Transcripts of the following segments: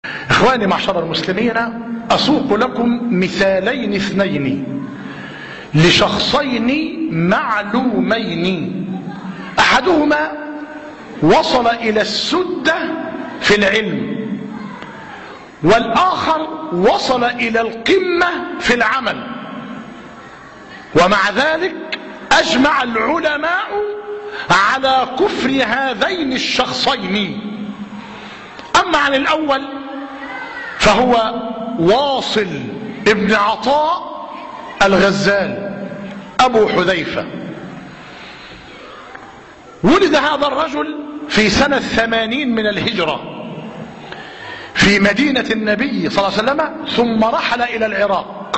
إخواني معشر المسلمين، أسوق لكم مثالين اثنين لشخصين معلومين، أحدهما وصل إلى السدة في العلم، والآخر وصل إلى القمة في العمل، ومع ذلك أجمع العلماء على كفر هذين الشخصين. أما عن الأول فهو واصل ابن عطاء الغزال أبو حذيفة. ولد هذا الرجل في سنة 80 من الهجرة في مدينة النبي صلى الله عليه وسلم، ثم رحل إلى العراق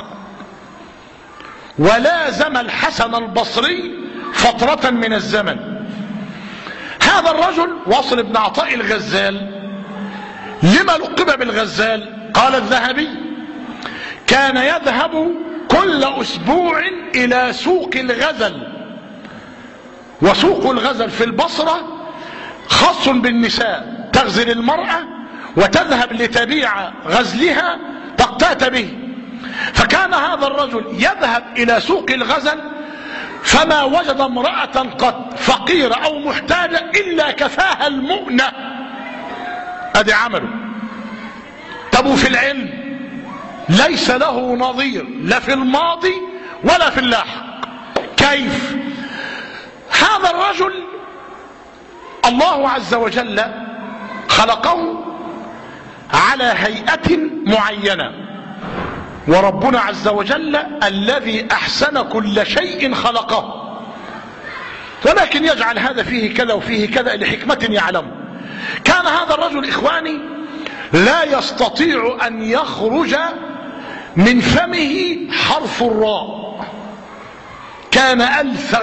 ولازم الحسن البصري فترة من الزمن. هذا الرجل واصل ابن عطاء الغزال لما لقب بالغزال؟ قال الذهبي: كان يذهب كل أسبوع إلى سوق الغزل، وسوق الغزل في البصرة خاص بالنساء، تغزل المرأة وتذهب لتبيع غزلها تقتات به. فكان هذا الرجل يذهب إلى سوق الغزل فما وجد امرأة قد فقيرة أو محتاجة إلا كفاها المؤنة. أدي عمله. طب في العلم ليس له نظير لا في الماضي ولا في اللاحق. كيف؟ هذا الرجل الله عز وجل خلقه على هيئة معينة، وربنا عز وجل الذي أحسن كل شيء خلقه، ولكن يجعل هذا فيه كذا وفيه كذا لحكمة يعلم. كان هذا الرجل إخواني لا يستطيع أن يخرج من فمه حرف الراء، كان ألثغ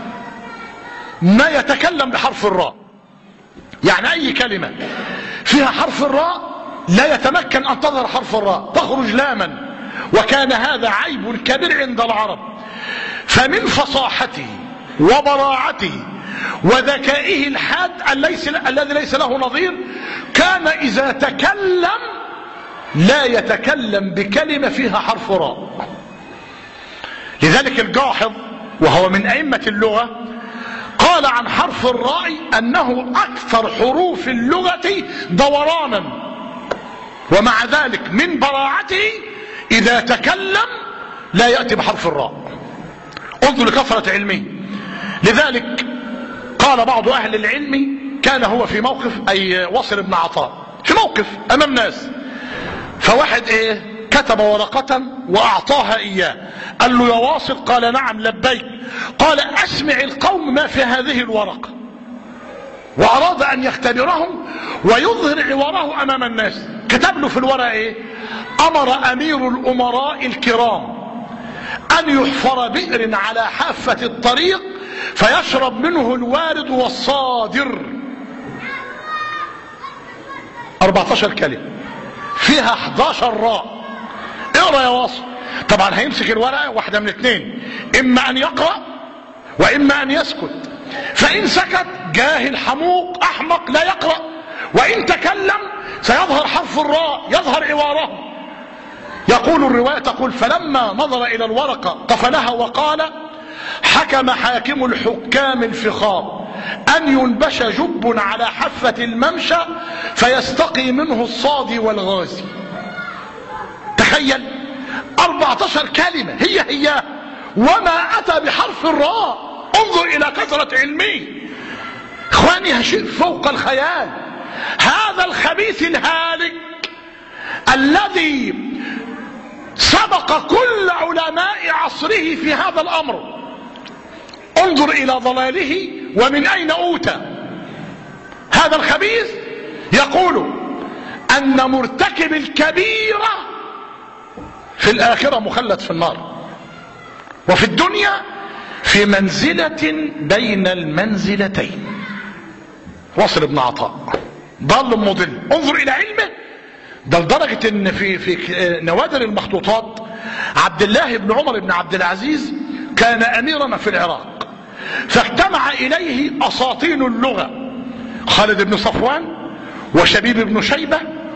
ما يتكلم بحرف الراء، يعني أي كلمة فيها حرف الراء لا يتمكن أن تظهر حرف الراء، تخرج لاما، وكان هذا عيب كبير عند العرب. فمن فصاحته وبراعته وذكائه الحاد الذي ليس له نظير، كان إذا تكلم لا يتكلم بكلمة فيها حرف راء. لذلك الجاحظ وهو من أئمة اللغة قال عن حرف الراء أنه أكثر حروف اللغة دورانا، ومع ذلك من براعته إذا تكلم لا يأتي بحرف الراء. انظر لكثرة علمه. لذلك قال بعض أهل العلم كان هو في موقف، أي واصل ابن عطاء في موقف أمام ناس، فواحد كتب ورقة وأعطاها إياه، قال له: يا واصل؟ قال: نعم لبيك. قال: أسمع القوم ما في هذه الورقة. وأراد أن يختبرهم ويظهر عواره أمام الناس. كتب له في الورقة أمر أمير الأمراء الكرام أن يحفر بئر على حافة الطريق فيشرب منه الوارد والصادر. 14 كلمة فيها 11 راء. اقرأ يا واصل. طبعا هيمسك الورقة واحدة من اثنين، إما أن يقرأ وإما أن يسكت. فإن سكت جاهل حموق أحمق لا يقرأ، وإن تكلم سيظهر حرف الراء، يظهر عواره. يقول الرواية تقول: فلما نظر إلى الورقة قفلها وقال: حكم حاكم الحكام الفخار أن ينبش جب على حافة الممشى فيستقي منه الصادي والغازي. تخيل 14 كلمة هي وما أتى بحرف الراء. انظر إلى كثرة علمه إخواني، شيء فوق الخيال. هذا الخبيث الهالك الذي سبق كل علماء عصره في هذا الأمر، انظر إلى ضلاله ومن أين أوتى. هذا الخبيث يقول أن مرتكب الكبيرة في الآخرة مخلد في النار، وفي الدنيا في منزلة بين المنزلتين. واصل ابن عطاء ضال مضل. انظر إلى علمه، ده لدرجة ان في نوادر المخطوطات عبد الله بن عمر بن عبد العزيز كان اميرا في العراق، فاجتمع اليه اساطين اللغة، خالد بن صفوان وشبيب بن شيبة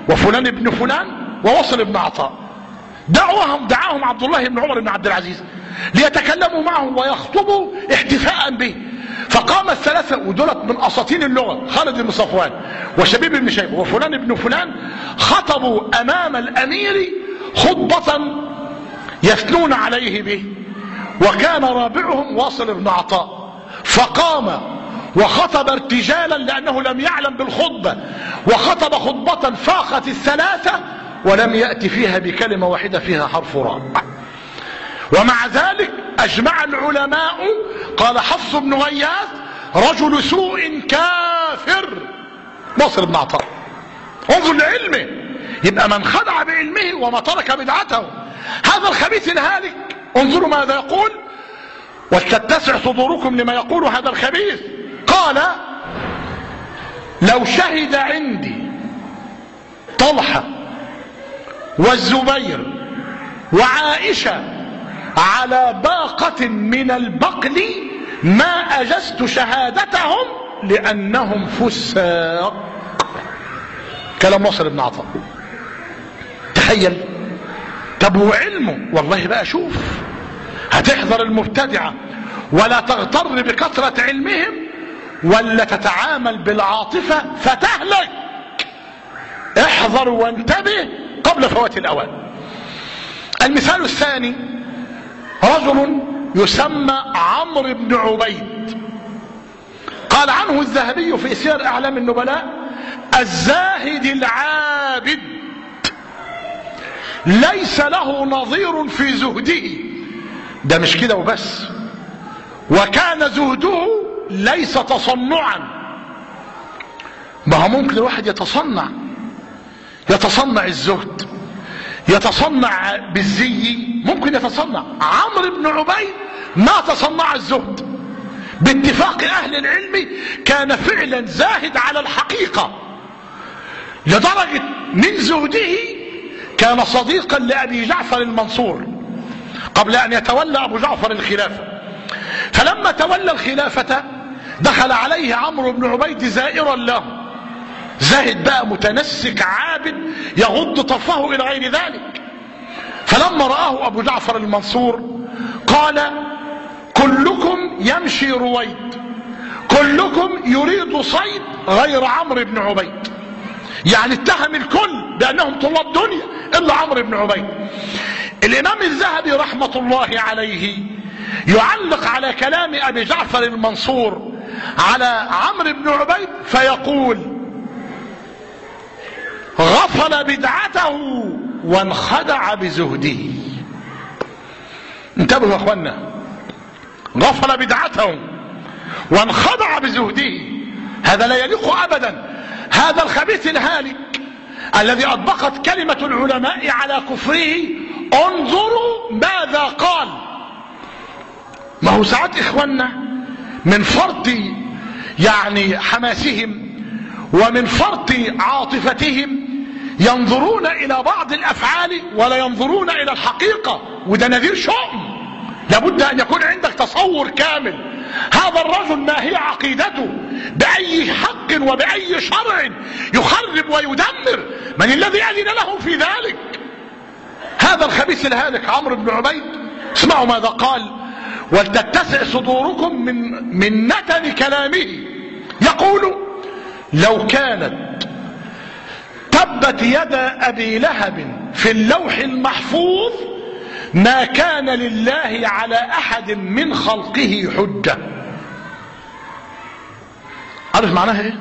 وفلان ابن فلان ووصل ابن عطاء. دعاهم عبد الله بن عمر بن عبد العزيز ليتكلموا معه ويخطبوا احتفاء به. فقام الثلاثة ودولت من أساطين اللغة، خالد بن صفوان وشبيب بن شيبة وفلان ابن فلان، خطبوا أمام الأمير خطبة يثنون عليه به، وكان رابعهم واصل بن عطاء. فقام وخطب ارتجالا لأنه لم يعلم بالخطبة، وخطب خطبة فاقت الثلاثة ولم يأتي فيها بكلمة واحدة فيها حرف راء. ومع ذلك أجمع العلماء، قال حفص بن غياث: رجل سوء كافر واصل بن عطاء. انظر لعلمه، يبقى من خدع بعلمه وما ترك بدعته. هذا الخبيث الهالك انظروا ماذا يقول: ولتتسع صدوركم لما يقول هذا الخبيث. قال: لو شهد عندي طلحة والزبير وعائشة على باقة من البقل ما أجزت شهادتهم لأنهم فساق. كلام واصل بن عطاء. تخيل. طب وعلمه والله بقى شوف، هتحذر المبتدعة ولا تغتر بكثرة علمهم ولا تتعامل بالعاطفة فتهلك. احذر وانتبه قبل فوات الأوان. المثال الثاني: رجل يسمى عمرو بن عبيد، قال عنه الذهبي في سير أعلام النبلاء: الزاهد العابد ليس له نظير في زهده. ده مش كده وبس، وكان زهده ليس تصنعا. ما هو ممكن الواحد يتصنع الزهد، يتصنع بالزي، ممكن يتصنع. عمرو بن عبيد ما تصنع الزهد. باتفاق اهل العلم كان فعلا زاهد على الحقيقة، لدرجة من زهده كان صديقا لأبي جعفر المنصور قبل أن يتولى أبو جعفر الخلافة. فلما تولى الخلافة دخل عليه عمرو بن عبيد زائرا له، زاهد بقى متنسك عابد يغض طرفه إلى غير ذلك. فلما رآه أبو جعفر المنصور قال: كلكم يمشي رويد، كلكم يريد صيد غير عمرو بن عبيد. يعني اتهم الكل بأنهم طلاب دنيا إلا عمرو بن عبيد. الإمام الذهبي رحمة الله عليه يعلق على كلام أبي جعفر المنصور على عمرو بن عبيد فيقول: غفل بدعته وانخدع بزهده. انتبهوا يا اخوانا، غفل بدعته وانخدع بزهده. هذا لا يليق ابدا. هذا الخبيث الهالك الذي اطبقت كلمة العلماء على كفره، انظروا ماذا قال. ما هو ساعات اخوانا من فرط يعني حماسهم ومن فرط عاطفتهم ينظرون الى بعض الافعال ولا ينظرون الى الحقيقة، وده نذير شؤم. لابد ان يكون عندك تصور كامل. هذا الرجل ما هي عقيدته؟ باي حق وباي شرع يخرب ويدمر؟ من الذي اذن له في ذلك؟ هذا الخبيث الهالك عمرو بن عبيد، اسمعوا ماذا قال: ولتتسع صدوركم من نتن كلامه. يقول: لو كانت تبت يد أبي لهب في اللوح المحفوظ ما كان لله على أحد من خلقه حجة. عارف معناها ايه؟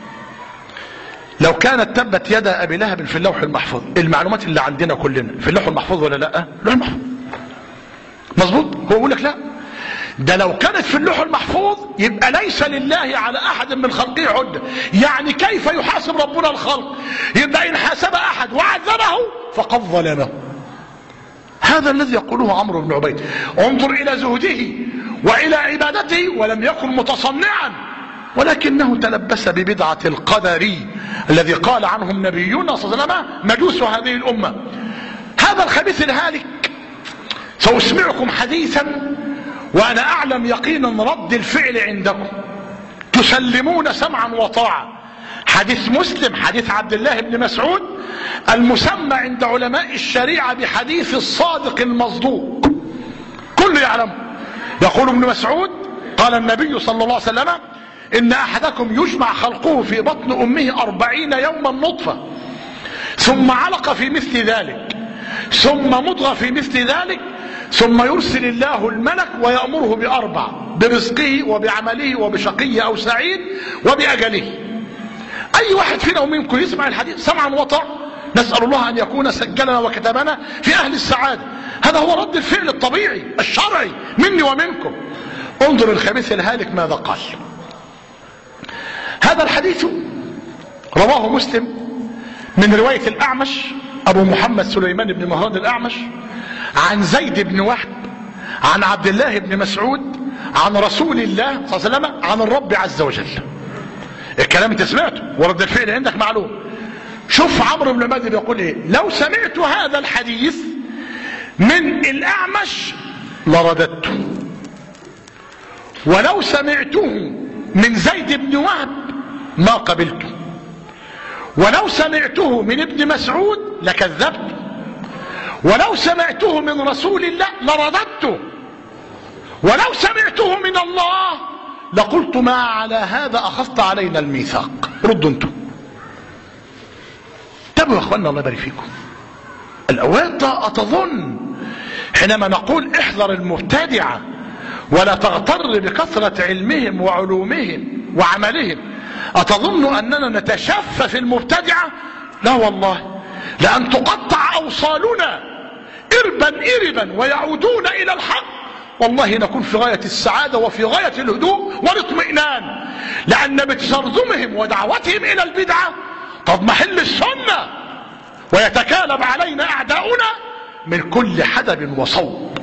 لو كانت تبت يد أبي لهب في اللوح المحفوظ، المعلومات اللي عندنا كلنا في اللوح المحفوظ ولا لا؟ اللوح المحفوظ مظبوط. هو يقول لك لا، ده لو كانت في اللوح المحفوظ يبقى ليس لله على احد من خلقه حجة. يعني كيف يحاسب ربنا الخلق؟ يبقى ان حاسب احد وعذبه فقد ظلمه. هذا الذي يقوله عمرو بن عبيد. انظر الى زهده والى عبادته، ولم يكن متصنعا ولكنه تلبس ببدعة القدر الذي قال عنهم نبينا صلى الله عليه وسلم مجوس هذه الامة. هذا الخبيث الهالك سأسمعكم حديثا وانا اعلم يقينا رد الفعل عندكم، تسلمون سمعا وطاعة. حديث مسلم حديث عبد الله بن مسعود المسمى عند علماء الشريعة بحديث الصادق المصدوق، كل يعلم. يقول ابن مسعود قال النبي صلى الله عليه وسلم: إن أحدكم يجمع خلقه في بطن أمه 40 يوما نطفة، ثم علق في مثل ذلك، ثم مضغة في مثل ذلك، ثم يرسل الله الملك ويأمره بأربع: برزقه وبعمله وبشقي أو سعيد وبأجله. أي واحد فينا ومنكم يسمع الحديث سمعا وطاعة، نسأل الله أن يكون سجلنا وكتبنا في أهل السعادة. هذا هو رد الفعل الطبيعي الشرعي مني ومنكم. انظر الخبيث الهالك ماذا قال. هذا الحديث رواه مسلم من رواية الأعمش أبو محمد سليمان بن مهران الأعمش عن زيد بن وهب عن عبد الله بن مسعود عن رسول الله صلى الله عليه وسلم عن الرب عز وجل. الكلام انت سمعته ورد الفعل عندك معلوم. شوف عمرو بن بدر يقول ايه: لو سمعت هذا الحديث من الأعمش لرددته، ولو سمعته من زيد بن وهب ما قبلته، ولو سمعته من ابن مسعود لكذبته، ولو سمعته من رسول الله لرددته، ولو سمعته من الله لقلت: ما على هذا أخذت علينا الميثاق. ردوا انتم. انتبهوا يا اخوانا الله يبارك فيكم. الأوقات أتظن حينما نقول احذر المبتدعة ولا تغتر بكثرة علمهم وعلومهم وعملهم، أتظن أننا نتشفى في المبتدعة؟ لا والله، لأن تقطع أوصالنا إربا إربا ويعودون إلى الحق، والله نكون في غاية السعادة وفي غاية الهدوء والاطمئنان، لأن بتشرذمهم ودعوتهم إلى البدعة تضمحل السنة ويتكالب علينا أعداؤنا من كل حدب وصوب.